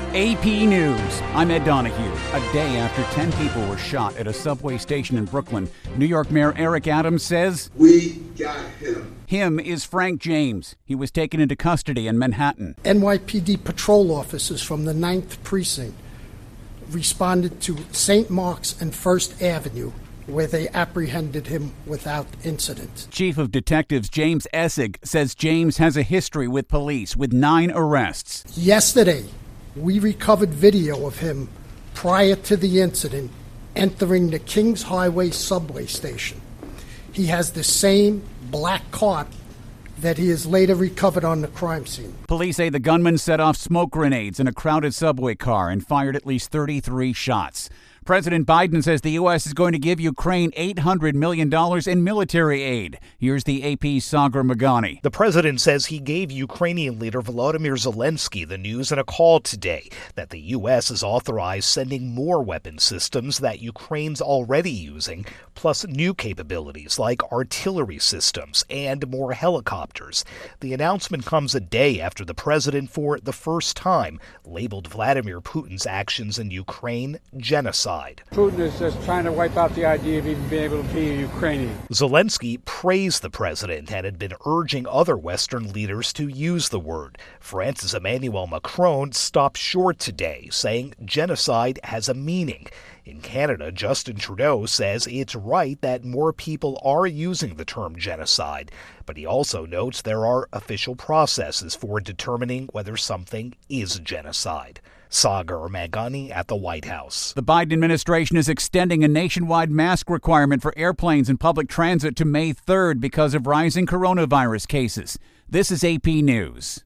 AP News. I'm Ed Donahue. A day after 10 people were shot at a subway station in Brooklyn, New York Mayor Eric Adams says, "We got him." Him is Frank James. He was taken into custody in Manhattan. NYPD patrol officers from the 9th Precinct responded to St. Mark's and 1st Avenue, where they apprehended him without incident. Chief of Detectives James Essig says James has a history with police, with 9 arrests. Yesterday, we recovered video of him prior to the incident entering the Kings Highway subway station. He has the same black cart that he has later recovered on the crime scene. Police say the gunman set off smoke grenades in a crowded subway car and fired at least 33 shots. President Biden says the U.S. is going to give Ukraine $800 million in military aid. Here's the AP's Sagar Meghani. The president says he gave Ukrainian leader Volodymyr Zelensky the news in a call today that the U.S. has authorized sending more weapon systems that Ukraine's already using, plus new capabilities like artillery systems and more helicopters. The announcement comes a day after the president, for the first time, labeled Vladimir Putin's actions in Ukraine genocide. Putin is just trying to wipe out the idea of even being able to be a Ukrainian. Zelensky praised the president and had been urging other Western leaders to use the word. France's Emmanuel Macron stopped short today, saying genocide has a meaning. In Canada, Justin Trudeau says it's right that more people are using the term genocide, but he also notes there are official processes for determining whether something is genocide. Sagar Meghani at the White House. The Biden administration is extending a nationwide mask requirement for airplanes and public transit to May 3rd because of rising coronavirus cases. This is AP News.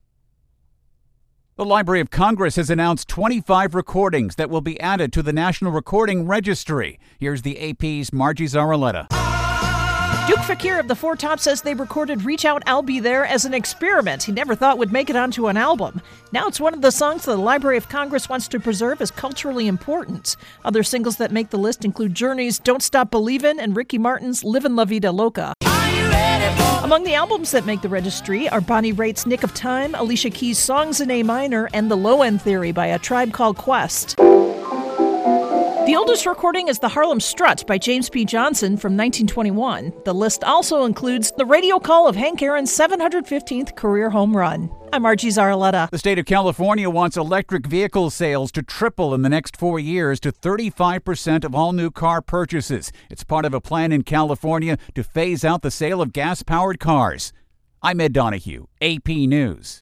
The Library of Congress has announced 25 recordings that will be added to the National Recording Registry. Here's the AP's Margie Zaraletta. Duke Fakir of the Four Tops says they recorded Reach Out, I'll Be There as an experiment he never thought would make it onto an album. Now it's one of the songs the Library of Congress wants to preserve as culturally important. Other singles that make the list include Journey's Don't Stop Believin' and Ricky Martin's Livin' La Vida Loca. Among the albums that make the registry are Bonnie Raitt's Nick of Time, Alicia Keys' Songs in A Minor, and The Low End Theory by A Tribe Called Quest. The oldest recording is The Harlem Strut by James P. Johnson from 1921. The list also includes the radio call of Hank Aaron's 715th career home run. I'm Margie Zaraletta. The state of California wants electric vehicle sales to triple in the next 4 years to 35% of all new car purchases. It's part of a plan in California to phase out the sale of gas-powered cars. I'm Ed Donahue, AP News.